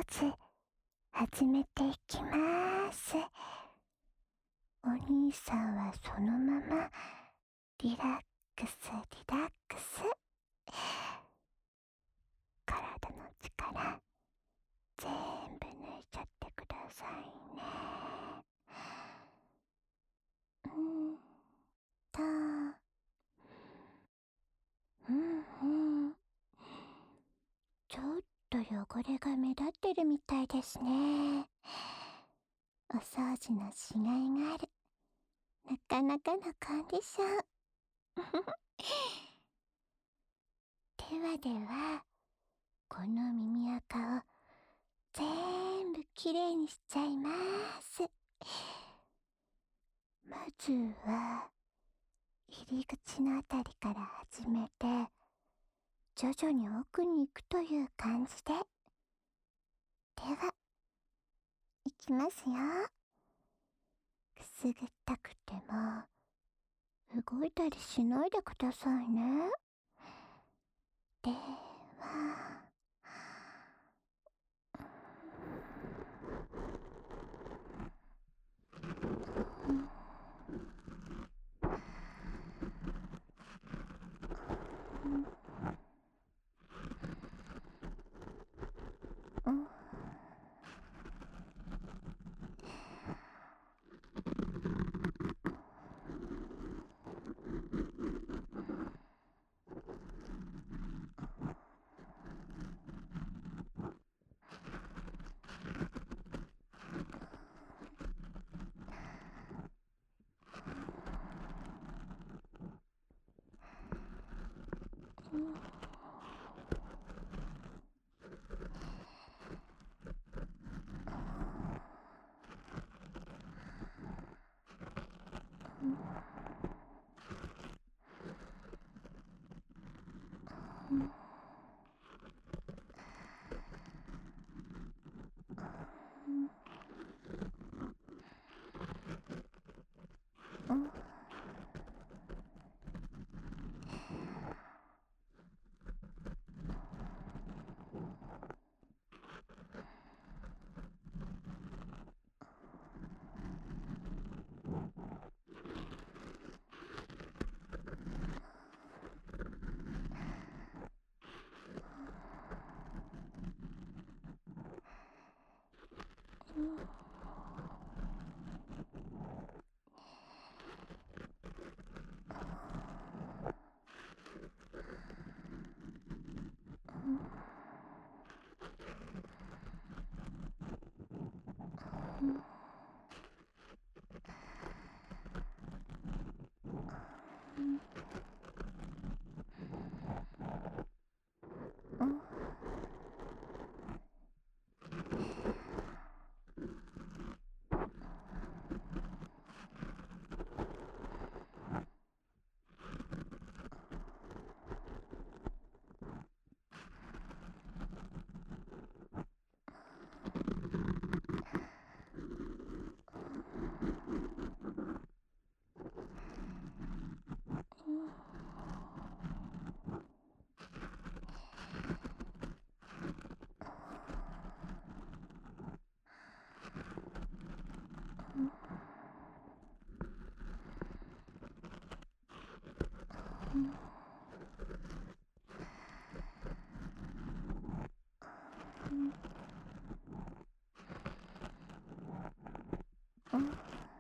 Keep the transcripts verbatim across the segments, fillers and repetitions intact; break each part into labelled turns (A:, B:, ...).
A: つ始めていきます。お兄さんはそのままリラックスリラックス。体の力全部抜いちゃってくださいね。うんとうんうんちょっと汚れが目立ってるみたいですね。お掃除のしがいがある。なかなかのコンディション。ではでは、この耳垢を全部きれいにしちゃいます。まずは入り口のあたりから始めて、徐々に奥に行くという感じで。では、いきますよ。くすぐったくても動いたりしないでくださいね。では、うん、うん、うん、うん、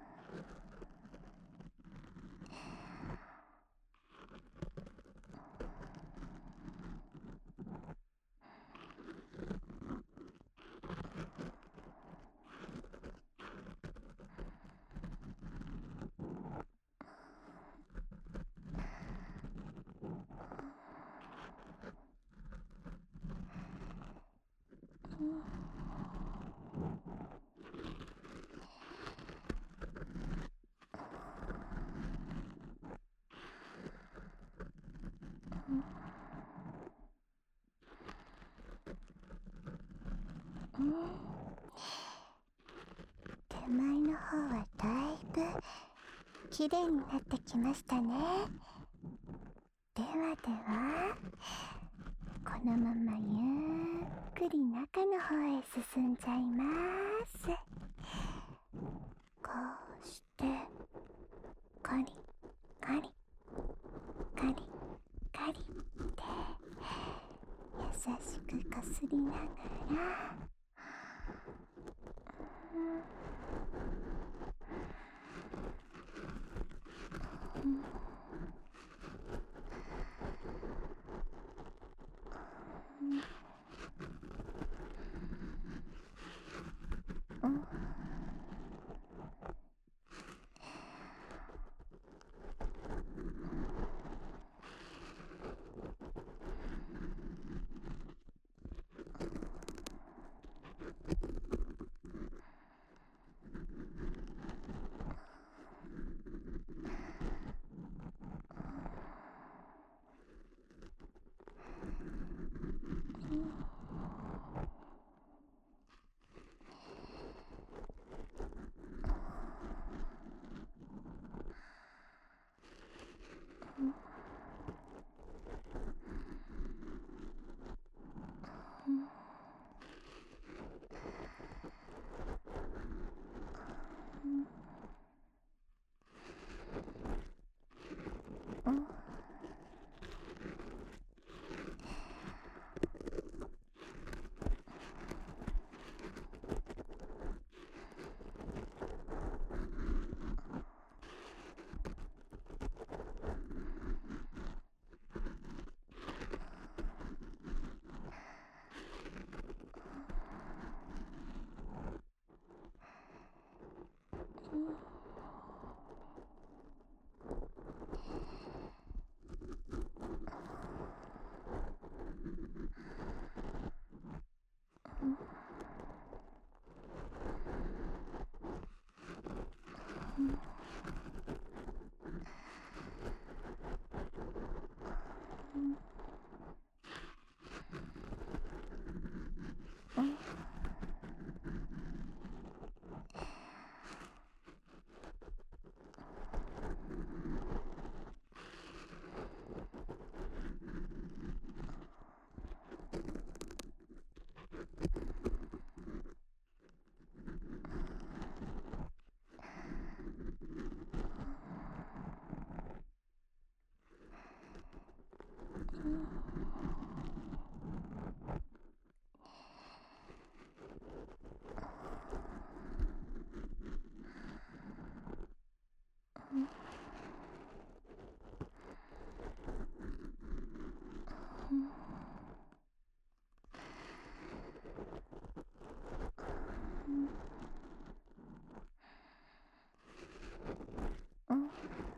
A: うん。手前の方はだいぶきれいになってきましたね。ではでは、このままゆっくくり中の方へ進んじゃいます。こうしてカリカリカリカリって優しくこすりながら、うん、うん、うん、うん、うん、うん、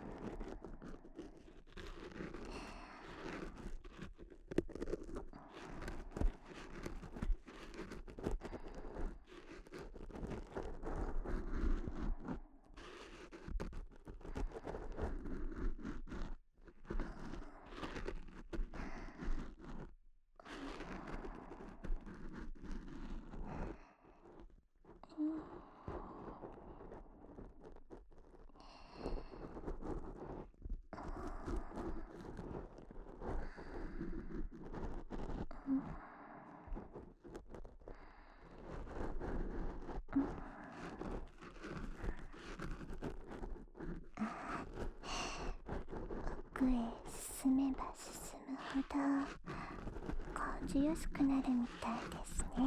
A: 奥へ進めば進むほど感じやすくなるみたいですね。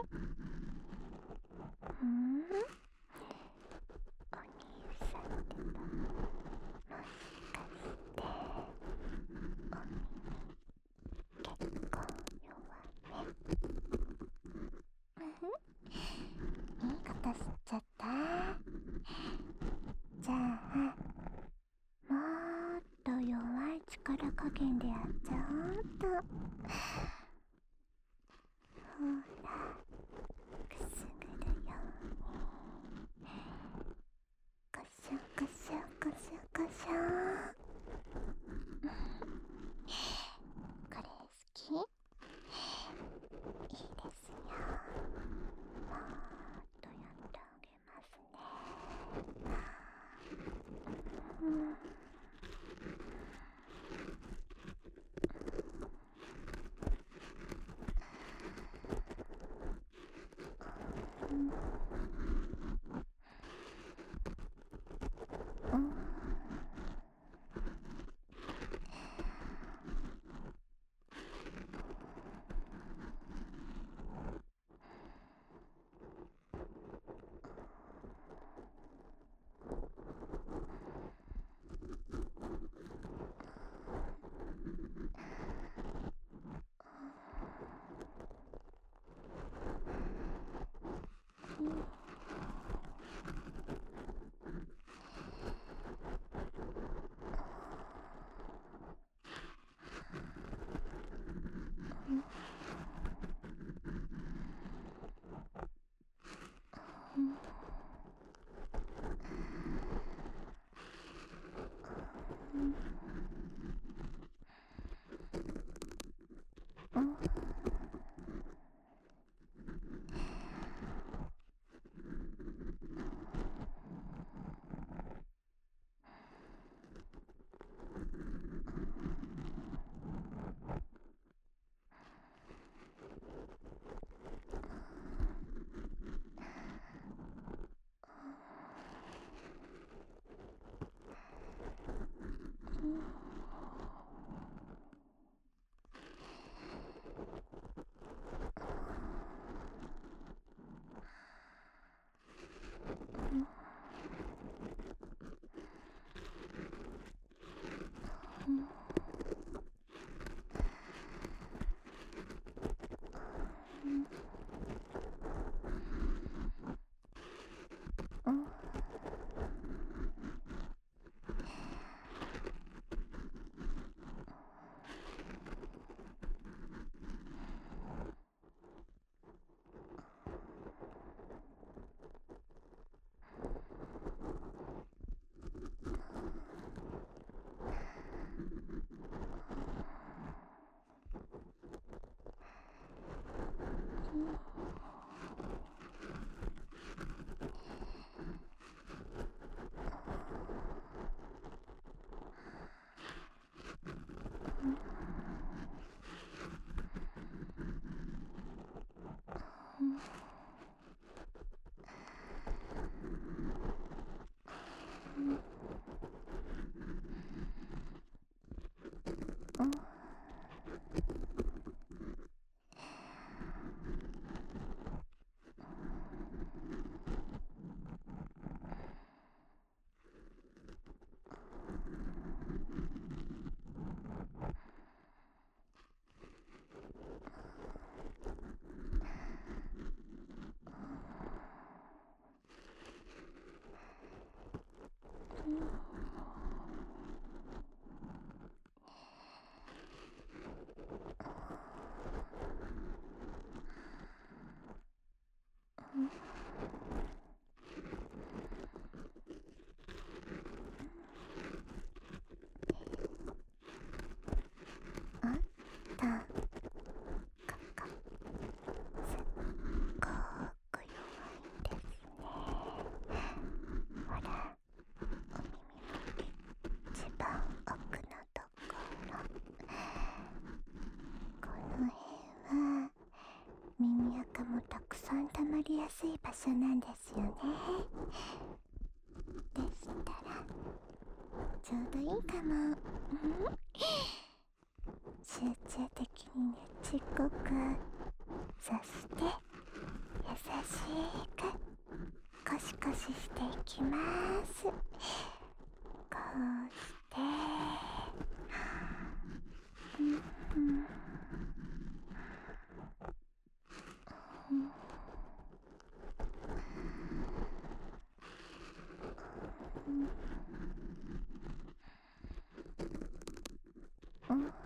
A: うん、お兄さんってば、もしかしてお耳結構弱め？いいことしちゃった。じゃあもっと弱い力加減でやっちゃおうっと。ほら、くすぐるように。こしょこしょこしょこしょ。これ好き？いいですよ。もっとやってあげますね。うん、 耳垢もたくさん溜まりやすい場所なんですよね。でしたらちょうどいいかも。うん、集中的にねちっこく、そして優しくコシコシしていきます。こうしてうんうんうんうん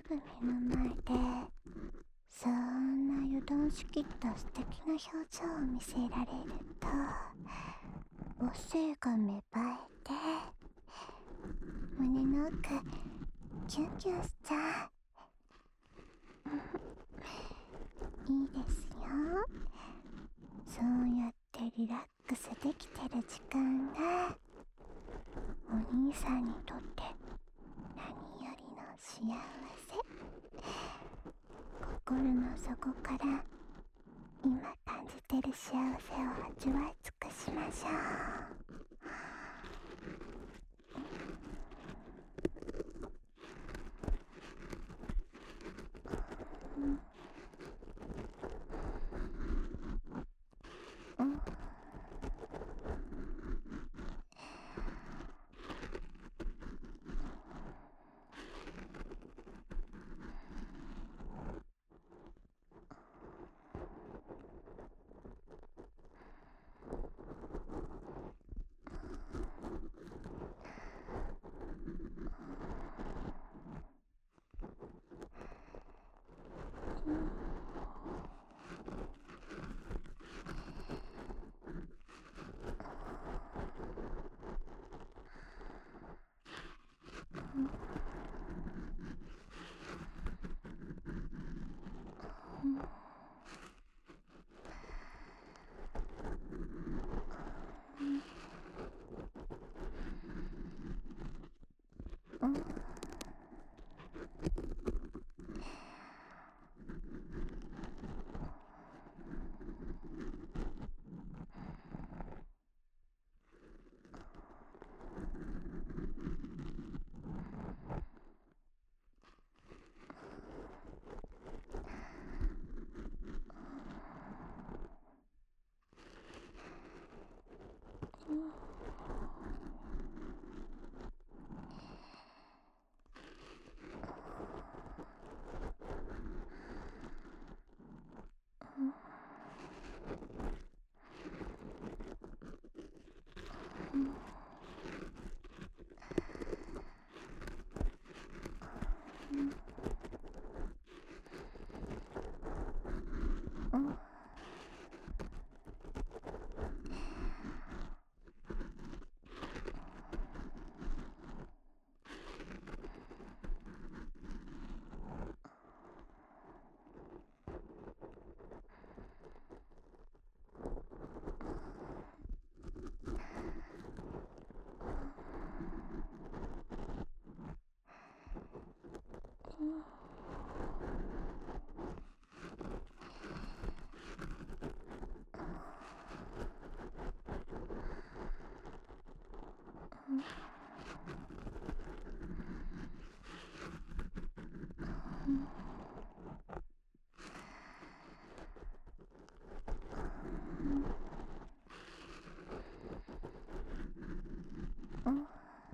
A: ぐ目の前でそんな油断しきった素敵な表情を見せられると母性が芽生えて胸の奥キュンキュンしちゃう。いいですよ。そうやってリラックスできてる時間がお兄さんにとって何よりの幸せ。心の底から今感じてる幸せを味わい尽くしましょう。うん、うん、うん、うん、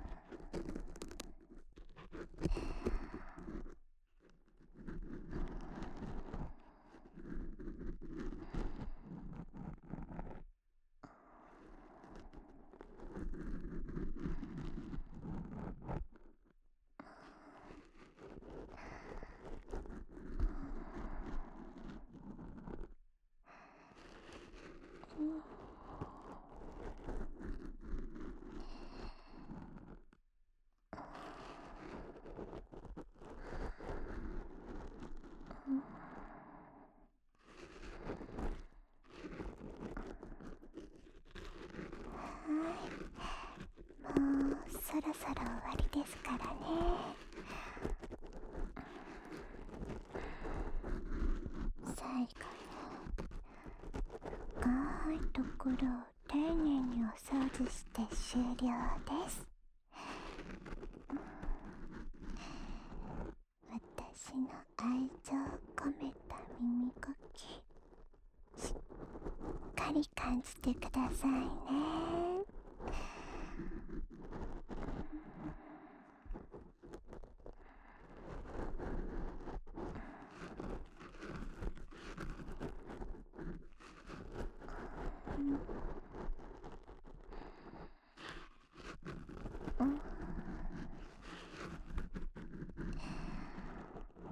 A: もうそろそろ終わりですからね。最後に深いところを丁寧にお掃除して終了です。私の愛情を込めた耳かきしっかり感じてくださいね。うん、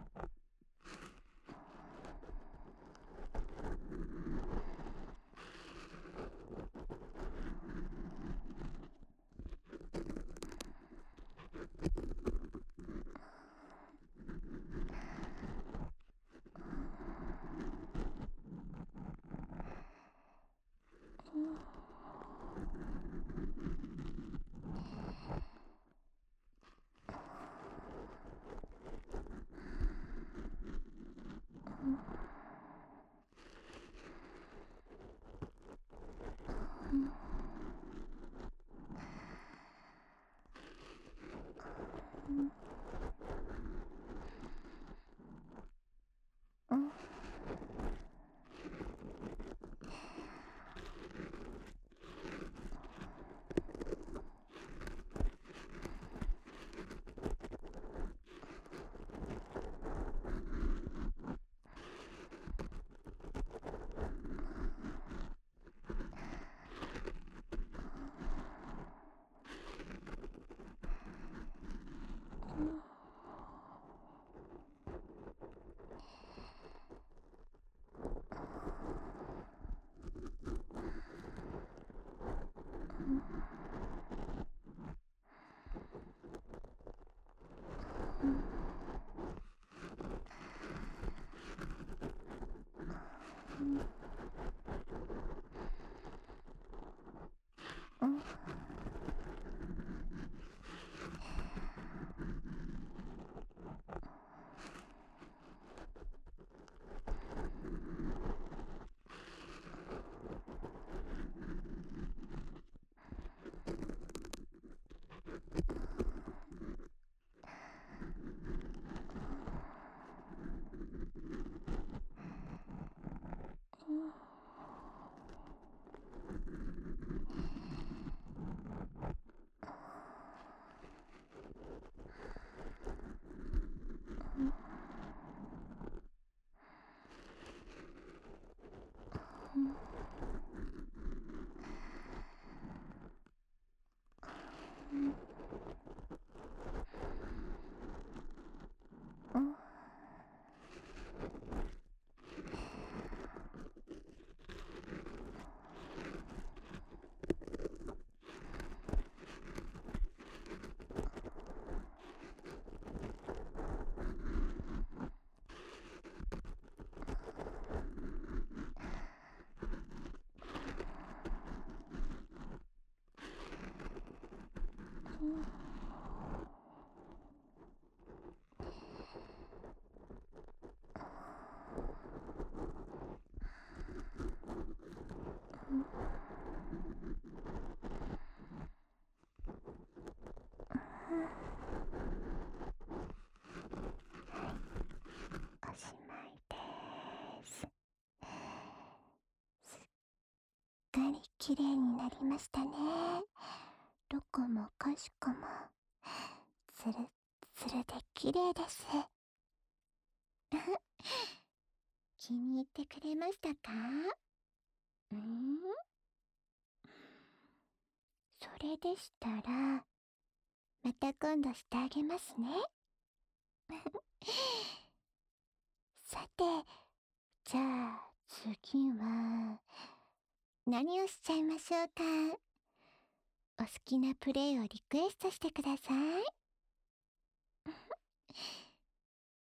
A: おしまいです。すっかりきれいになりましたね。どこもかしこもつるつるできれいです。気に入ってくれましたか？うん？それでしたら、また今度してあげますね。さて、じゃあ次は、何をしちゃいましょうか。お好きなプレイをリクエストしてください。